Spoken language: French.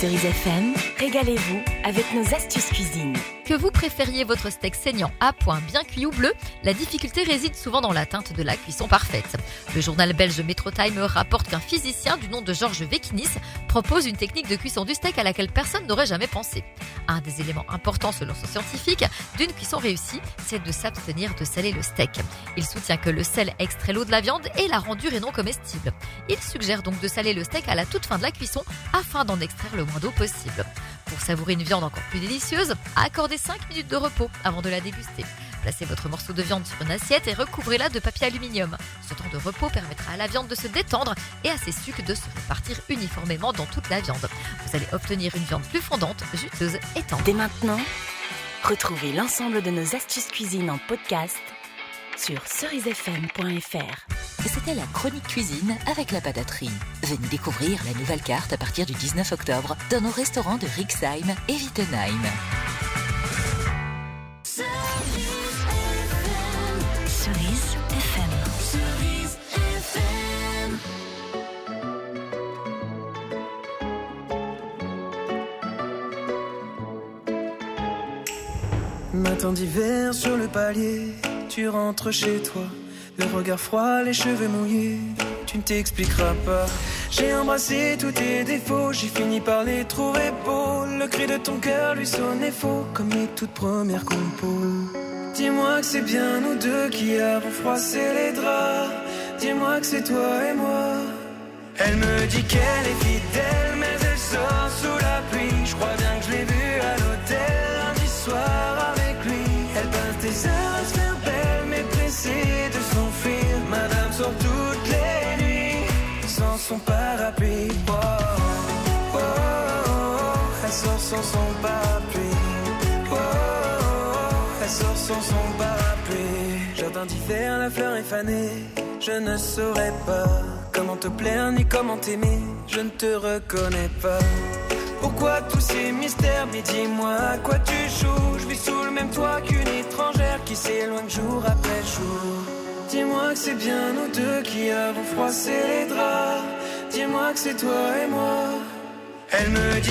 Cerise FM, régalez-vous avec nos astuces cuisine. Que vous préfériez votre steak saignant à point, bien cuit ou bleu, la difficulté réside souvent dans l'atteinte de la cuisson parfaite. Le journal belge Metrotime rapporte qu'un physicien du nom de Georges Vekinis propose une technique de cuisson du steak à laquelle personne n'aurait jamais pensé. Un des éléments importants selon ce scientifique d'une cuisson réussie, c'est de s'abstenir de saler le steak. Il soutient que le sel extrait l'eau de la viande et la rend dure et non comestible. Il suggère donc de saler le steak à la toute fin de la cuisson afin d'en extraire le moins d'eau possible. Pour savourer une viande encore plus délicieuse, accordez 5 minutes de repos avant de la déguster. Placez votre morceau de viande sur une assiette et recouvrez-la de papier aluminium. Ce temps de repos permettra à la viande de se détendre et à ses sucs de se répartir uniformément dans toute la viande. Vous allez obtenir une viande plus fondante, juteuse et tendre. Dès maintenant, retrouvez l'ensemble de nos astuces cuisine en podcast sur cerisefm.fr. C'était la chronique cuisine avec la pataterie. Venez découvrir la nouvelle carte à partir du 19 octobre dans nos restaurants de Rixheim et Wittenheim. Cerise FM. Matin d'hiver sur le palier, tu rentres chez toi, le regard froid, les cheveux mouillés, tu ne t'expliqueras pas. J'ai embrassé tous tes défauts, j'ai fini par les trouver beaux. Le cri de ton cœur lui sonnait faux, comme les toutes premières compos. Dis-moi que c'est bien nous deux qui avons froissé les draps. Dis-moi que c'est toi et moi. Elle me dit qu'elle est fidèle, mais elle sort sous la pluie. Je crois bien que je l'ai vue à l'hôtel lundi soir avec lui. Elle passe des heures à se faire belle, mais pressée de s'enfuir. Madame sort toutes les nuits sans son parapluie. Oh, oh, oh, oh. Elle sort sans son parapluie. Oh, oh, oh. Elle sort sans son parapluie. Jardin d'hiver, la fleur est fanée. Je ne saurais pas comment te plaire ni comment t'aimer. Je ne te reconnais pas. Pourquoi tous ces mystères? Mais dis-moi à quoi tu joues. Je vis sous le même toit qu'une étrangère qui s'éloigne jour après jour. Dis-moi que c'est bien nous deux qui avons froissé les draps. Dis-moi que c'est toi et moi. Elle me dit